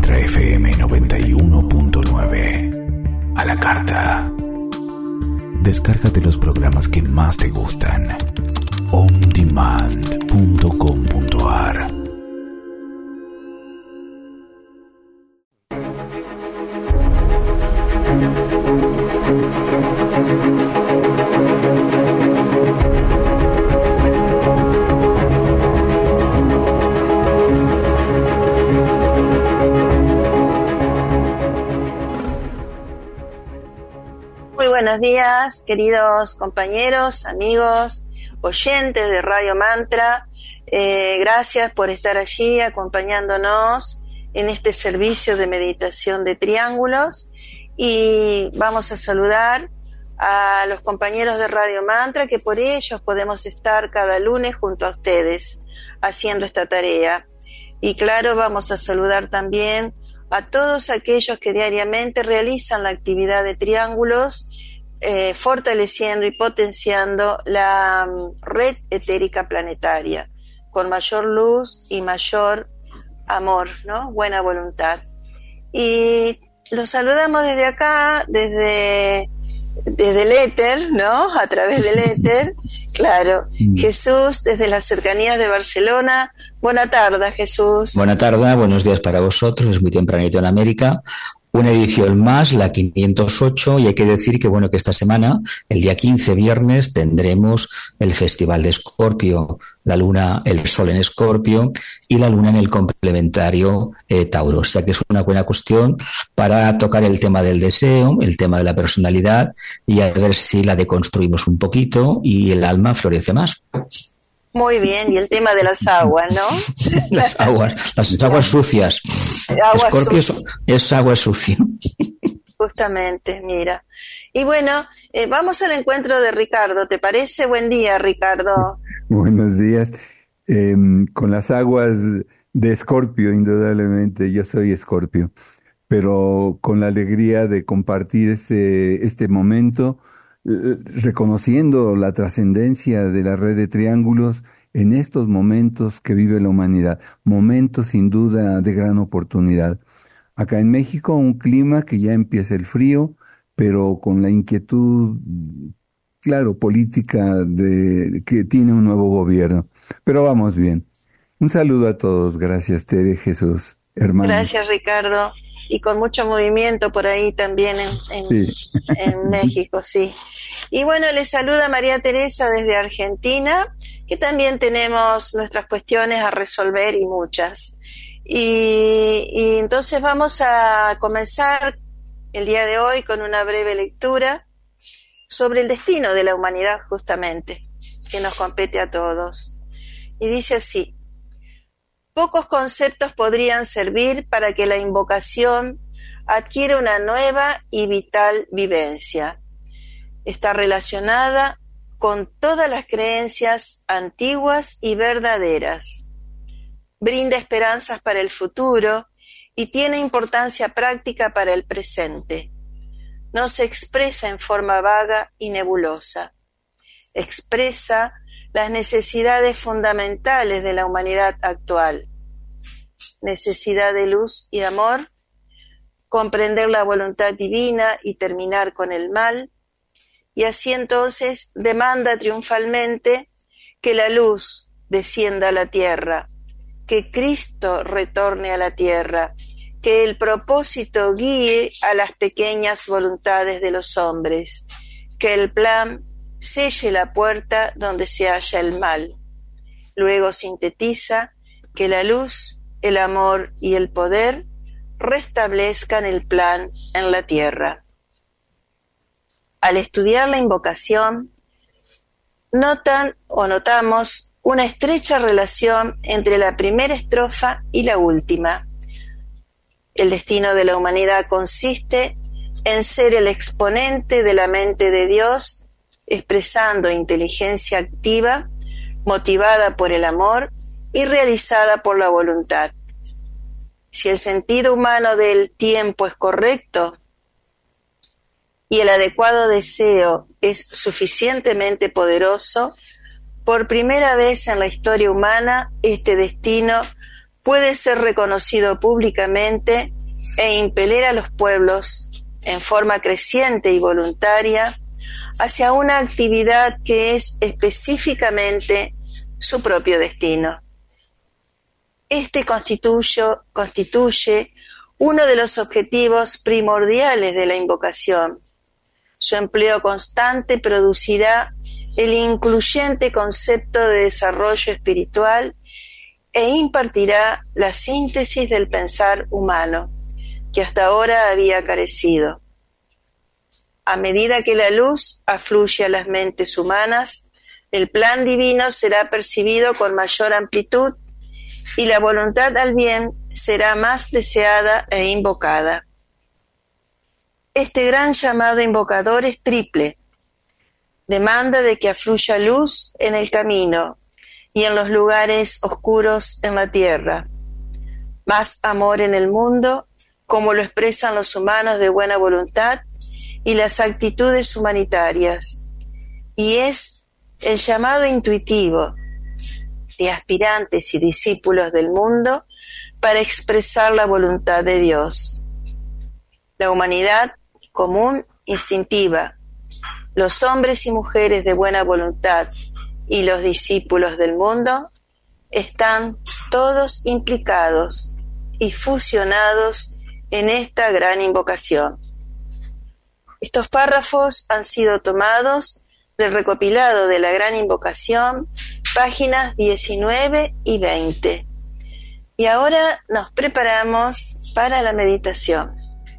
Mantra FM 91.9. A la carta. Descárgate los programas que más te gustan. ondemand.com.ar. Buenos días, queridos compañeros, amigos, oyentes de Radio Mantra. Gracias por estar allí acompañándonos en este servicio de meditación de triángulos. Y vamos a saludar a los compañeros de Radio Mantra, que por ellos podemos estar cada lunes junto a ustedes haciendo esta tarea. Y claro, vamos a saludar también a todos aquellos que diariamente realizan la actividad de triángulos, fortaleciendo y potenciando la red etérica planetaria con mayor luz y mayor amor, ¿no? Buena voluntad. Y los saludamos desde acá, desde el éter, ¿no? A través del éter, claro. Jesús, desde las cercanías de Barcelona. Buena tarde, Jesús. Buena tarde, buenos días para vosotros. Es muy tempranito en América. Una edición más, la 508, y hay que decir que que esta semana, el día 15, viernes, tendremos el Festival de Escorpio, la luna, el sol en Escorpio y la luna en el complementario Tauro. O sea que es una buena cuestión para tocar el tema del deseo, el tema de la personalidad y a ver si la deconstruimos un poquito y el alma florece más. Muy bien, y el tema de las aguas, ¿no? las aguas sucias. Escorpio es agua sucia. Justamente, mira. Y bueno, vamos al encuentro de Ricardo, ¿te parece? Buen día, Ricardo. Buenos días. Con las aguas de Escorpio, indudablemente, yo soy Escorpio, pero con la alegría de compartir este momento, reconociendo la trascendencia de la red de triángulos en estos momentos que vive la humanidad, momentos sin duda de gran oportunidad. Acá en México un clima que ya empieza el frío, pero con la inquietud, claro, política de que tiene un nuevo gobierno. Pero vamos bien. Un saludo a todos. Gracias, Tere, Jesús, hermano. Gracias, Ricardo. Y con mucho movimiento por ahí también sí. En México, sí. Y bueno, les saluda María Teresa desde Argentina, que también tenemos nuestras cuestiones a resolver y muchas. Y entonces vamos a comenzar el día de hoy con una breve lectura sobre el destino de la humanidad, justamente, que nos compete a todos. Y dice así: pocos conceptos podrían servir para que la invocación adquiera una nueva y vital vivencia. Está relacionada con todas las creencias antiguas y verdaderas. Brinda esperanzas para el futuro y tiene importancia práctica para el presente. No se expresa en forma vaga y nebulosa. Expresa las necesidades fundamentales de la humanidad actual. Necesidad de luz y amor, comprender la voluntad divina y terminar con el mal, y así entonces demanda triunfalmente que la luz descienda a la tierra, que Cristo retorne a la tierra, que el propósito guíe a las pequeñas voluntades de los hombres, que el plan selle la puerta donde se halla el mal. Luego sintetiza que la luz, el amor y el poder restablezcan el plan en la tierra. Al estudiar la invocación, notamos una estrecha relación entre la primera estrofa y la última. El destino de la humanidad consiste en ser el exponente de la mente de Dios, expresando inteligencia activa, motivada por el amor y realizada por la voluntad. Si el sentido humano del tiempo es correcto y el adecuado deseo es suficientemente poderoso, por primera vez en la historia humana este destino puede ser reconocido públicamente e impeler a los pueblos en forma creciente y voluntaria hacia una actividad que es específicamente su propio destino. Este constituye uno de los objetivos primordiales de la invocación. Su empleo constante producirá el incluyente concepto de desarrollo espiritual e impartirá la síntesis del pensar humano, que hasta ahora había carecido. A medida que la luz afluye a las mentes humanas, el plan divino será percibido con mayor amplitud y la voluntad al bien será más deseada e invocada. Este gran llamado invocador es triple. Demanda de que afluya luz en el camino y en los lugares oscuros en la tierra. Más amor en el mundo, como lo expresan los humanos de buena voluntad y las actitudes humanitarias. Y es el llamado intuitivo de aspirantes y discípulos del mundo para expresar la voluntad de Dios. La humanidad común, instintiva, los hombres y mujeres de buena voluntad y los discípulos del mundo están todos implicados y fusionados en esta gran invocación. Estos párrafos han sido tomados del recopilado de la gran invocación, páginas 19 y 20. Y ahora nos preparamos para la meditación.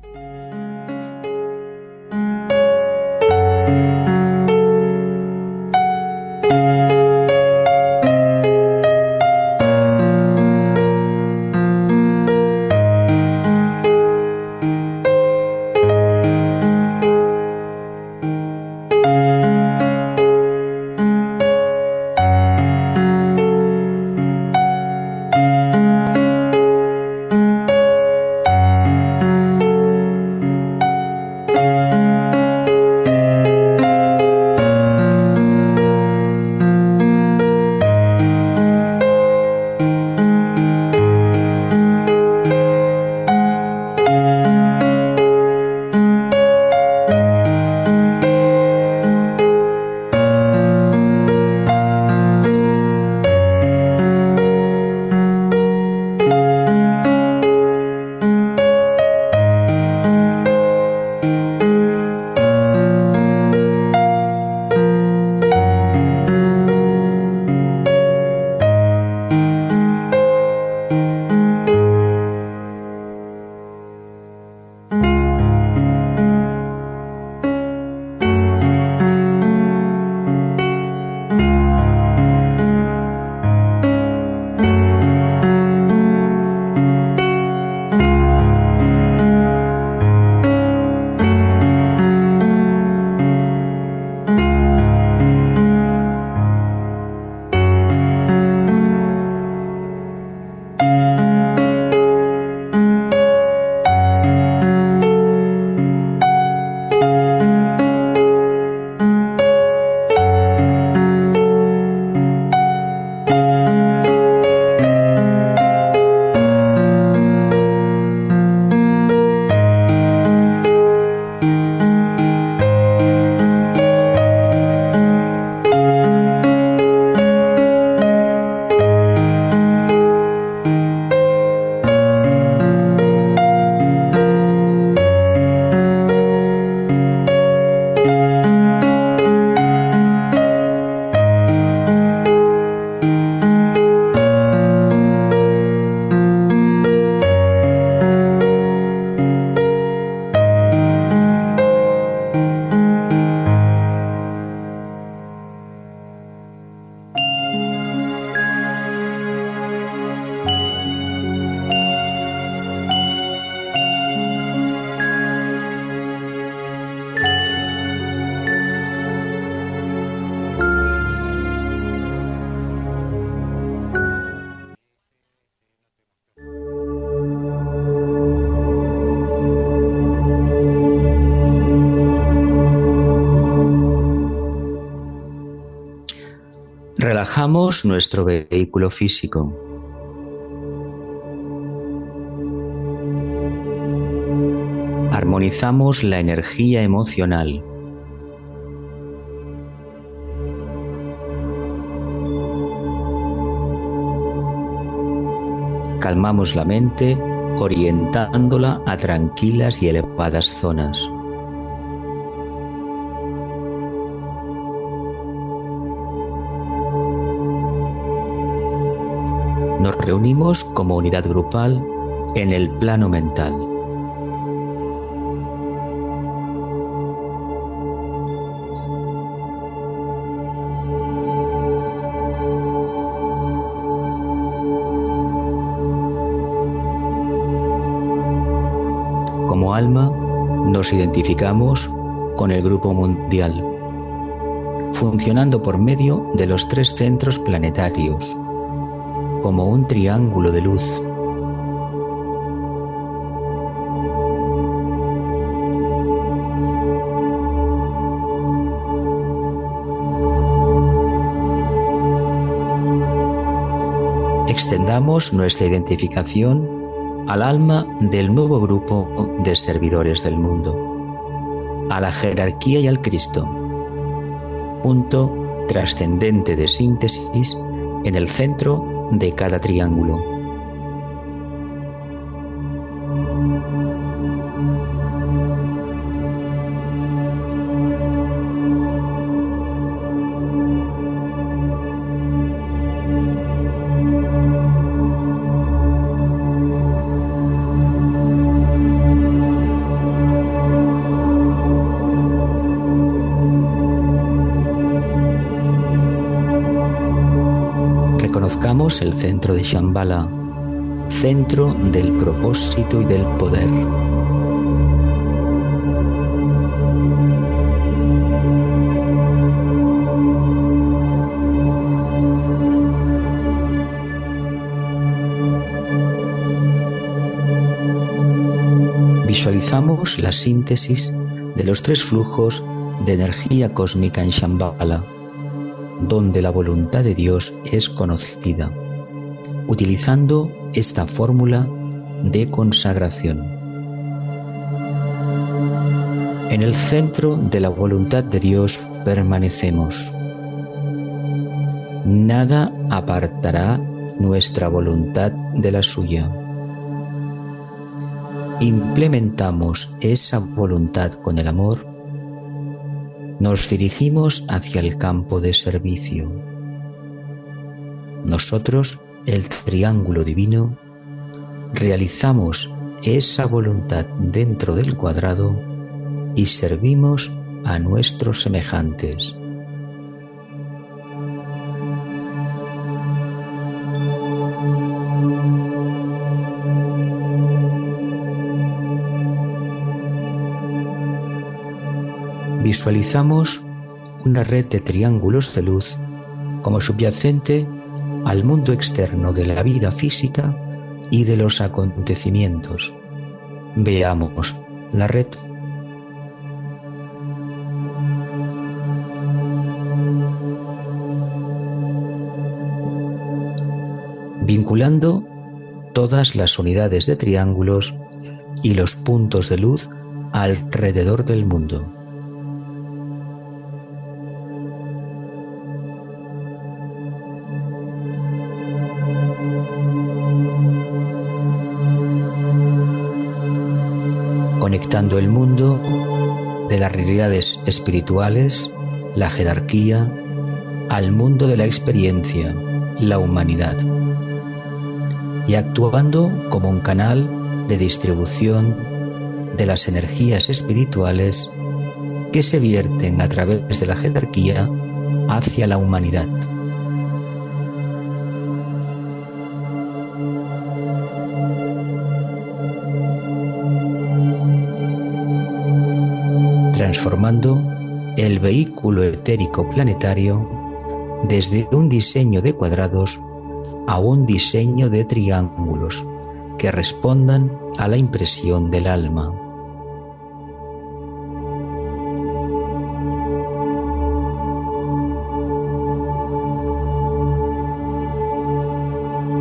Relajamos nuestro vehículo físico. Armonizamos la energía emocional. Calmamos la mente, orientándola a tranquilas y elevadas zonas. Nos reunimos como unidad grupal en el plano mental. Como alma, nos identificamos con el grupo mundial, funcionando por medio de los 3 centros planetarios, como un triángulo de luz. Extendamos nuestra identificación al alma del nuevo grupo de servidores del mundo, a la jerarquía y al Cristo, punto trascendente de síntesis en el centro de cada triángulo. Reconozcamos el centro de Shambhala, centro del propósito y del poder. Visualizamos la síntesis de los 3 flujos de energía cósmica en Shambhala, donde la voluntad de Dios es conocida, utilizando esta fórmula de consagración. En el centro de la voluntad de Dios permanecemos. Nada apartará nuestra voluntad de la suya. Implementamos esa voluntad con el amor. Nos dirigimos hacia el campo de servicio. Nosotros, el triángulo divino, realizamos esa voluntad dentro del cuadrado y servimos a nuestros semejantes. Visualizamos una red de triángulos de luz como subyacente al mundo externo de la vida física y de los acontecimientos. Veamos la red. Vinculando todas las unidades de triángulos y los puntos de luz alrededor del mundo. Conectando el mundo de las realidades espirituales, la jerarquía, al mundo de la experiencia, la humanidad, y actuando como un canal de distribución de las energías espirituales que se vierten a través de la jerarquía hacia la humanidad. Transformando el vehículo etérico planetario desde un diseño de cuadrados a un diseño de triángulos que respondan a la impresión del alma.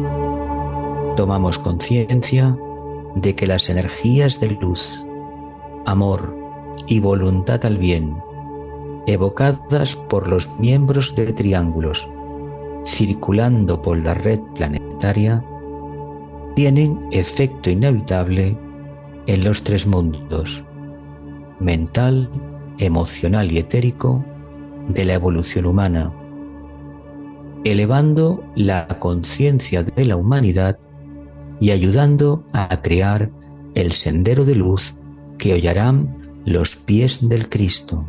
Tomamos conciencia de que las energías de luz amor y voluntad al bien, evocadas por los miembros de triángulos, circulando por la red planetaria, tienen efecto inevitable en los tres mundos: mental, emocional y etérico de la evolución humana, elevando la conciencia de la humanidad y ayudando a crear el sendero de luz que hollarán los pies del Cristo.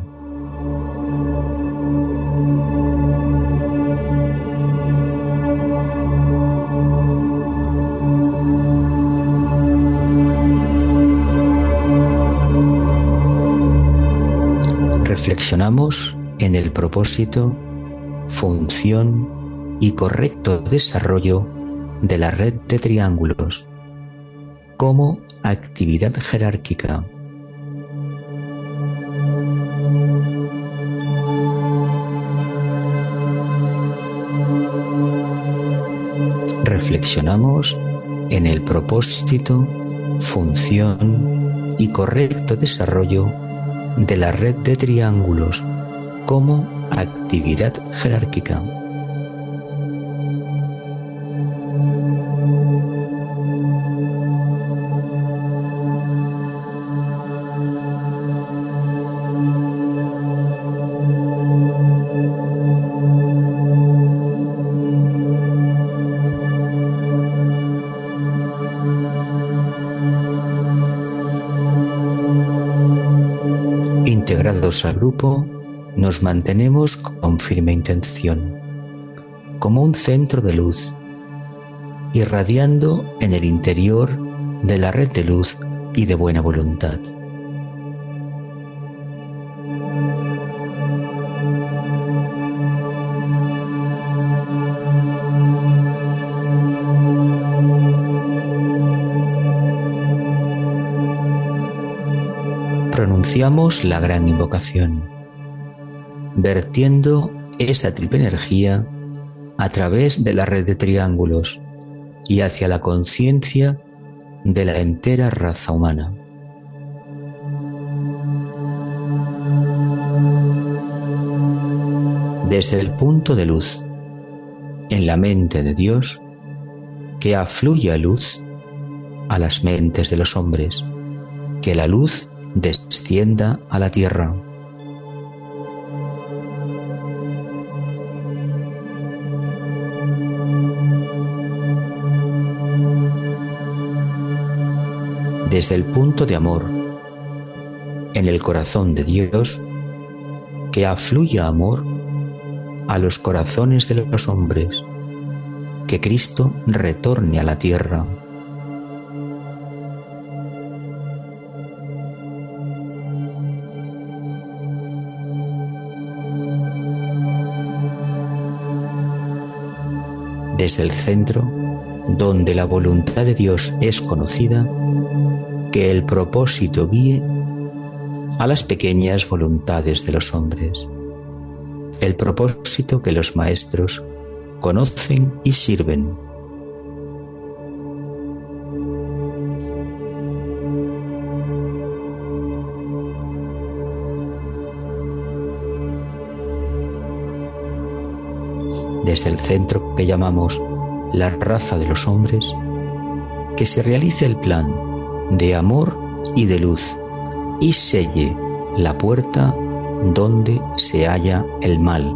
Reflexionamos en el propósito, función y correcto desarrollo de la red de triángulos como actividad jerárquica. Reflexionamos en el propósito, función y correcto desarrollo de la red de triángulos como actividad jerárquica. Integrados al grupo, nos mantenemos con firme intención, como un centro de luz, irradiando en el interior de la red de luz y de buena voluntad. Pronunciamos la gran invocación, vertiendo esa triple energía a través de la red de triángulos y hacia la conciencia de la entera raza humana. Desde el punto de luz en la mente de Dios, que afluya luz a las mentes de los hombres, que la luz descienda a la tierra. Desde el punto de amor en el corazón de Dios, que afluya amor a los corazones de los hombres, que Cristo retorne a la tierra. Desde el centro, donde la voluntad de Dios es conocida, que el propósito guíe a las pequeñas voluntades de los hombres, el propósito que los maestros conocen y sirven. Desde el centro que llamamos la raza de los hombres, que se realice el plan de amor y de luz y selle la puerta donde se halla el mal.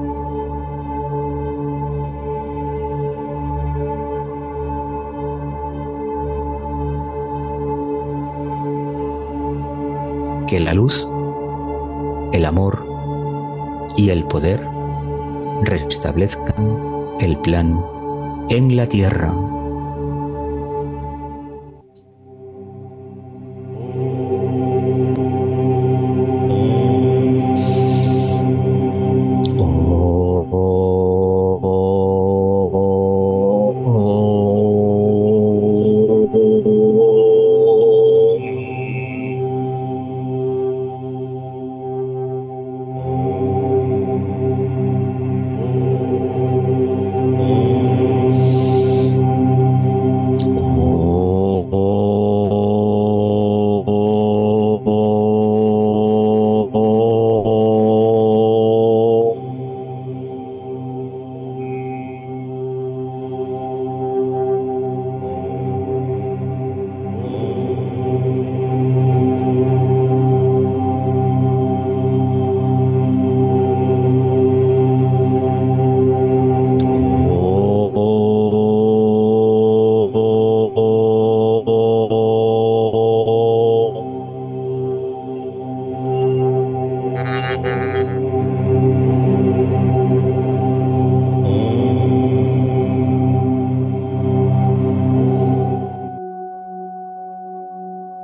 Que la luz, el amor y el poder restablezcan el plan en la tierra.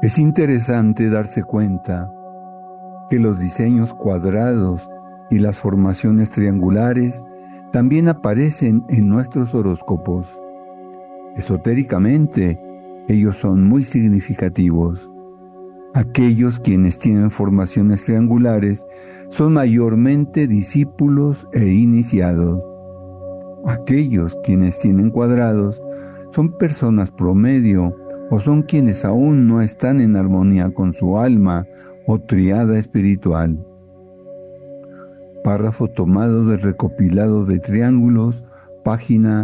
Es interesante darse cuenta que los diseños cuadrados y las formaciones triangulares también aparecen en nuestros horóscopos. Esotéricamente, ellos son muy significativos. Aquellos quienes tienen formaciones triangulares son mayormente discípulos e iniciados. Aquellos quienes tienen cuadrados son personas promedio o son quienes aún no están en armonía con su alma o triada espiritual. Párrafo tomado del recopilado de triángulos, página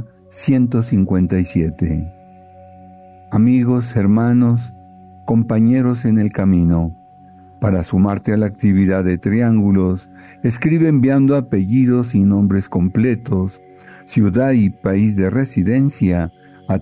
157. Amigos, hermanos, compañeros en el camino, para sumarte a la actividad de triángulos, escribe enviando apellidos y nombres completos, ciudad y país de residencia a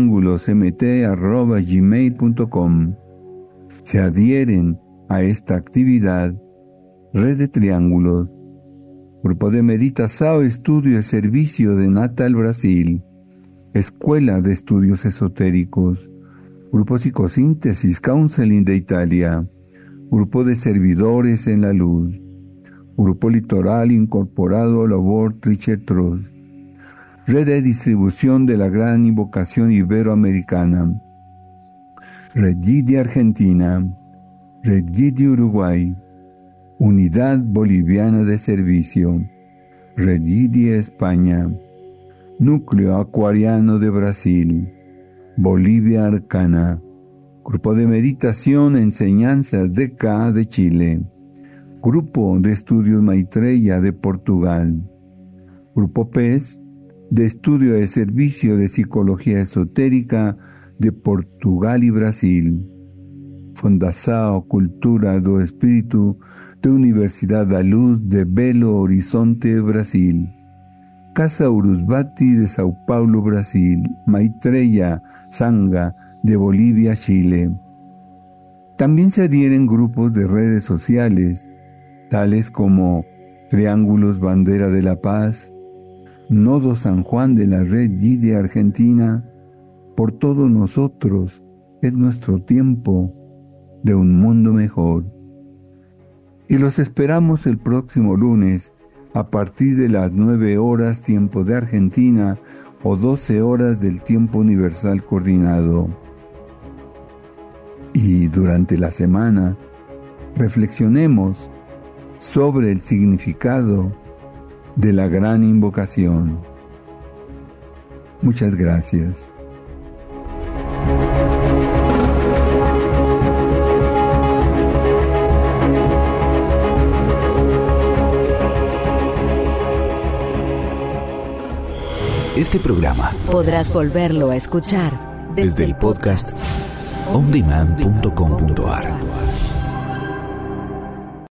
triangulosmt@gmail.com. Se adhieren a esta actividad Red de Triángulos, Grupo de Meditación, Estudio y Servicio de Natal, Brasil, Escuela de Estudios Esotéricos, Grupo Psicosíntesis Counseling de Italia, Grupo de Servidores en la Luz, Grupo Litoral Incorporado Labor Trichetros, Red de Distribución de la Gran Invocación Iberoamericana, Red de Argentina, Red de Uruguay, Unidad Boliviana de Servicio, Red de España, Núcleo Acuariano de Brasil, Bolivia Arcana, Grupo de Meditación Enseñanzas DK de Chile, Grupo de Estudios Maitreya de Portugal, Grupo PES de Estudio de Servicio de Psicología Esotérica de Portugal y Brasil, Fundação Cultura do Espírito de Universidad da Luz de Belo Horizonte, Brasil, Casa Urusbati de Sao Paulo, Brasil, Maitreya Sangha de Bolivia, Chile. También se adhieren grupos de redes sociales, tales como Triángulos Bandera de la Paz, Nodo San Juan de la Red G de Argentina. Por todos nosotros es nuestro tiempo de un mundo mejor. Y los esperamos el próximo lunes a partir de las 9 horas tiempo de Argentina o 12 horas del tiempo universal coordinado. Y durante la semana reflexionemos sobre el significado de la gran invocación. Muchas gracias. Este programa podrás volverlo a escuchar desde el podcast ondemand.com.ar.